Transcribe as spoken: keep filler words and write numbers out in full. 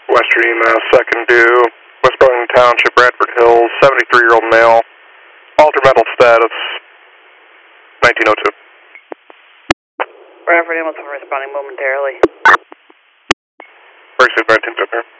Western E M S, second due, West Burlington Township, Bradford Hills, seventy-three-year-old male, altered mental status, nineteen oh two. Bradford Hills responding momentarily. First nineteen fifty.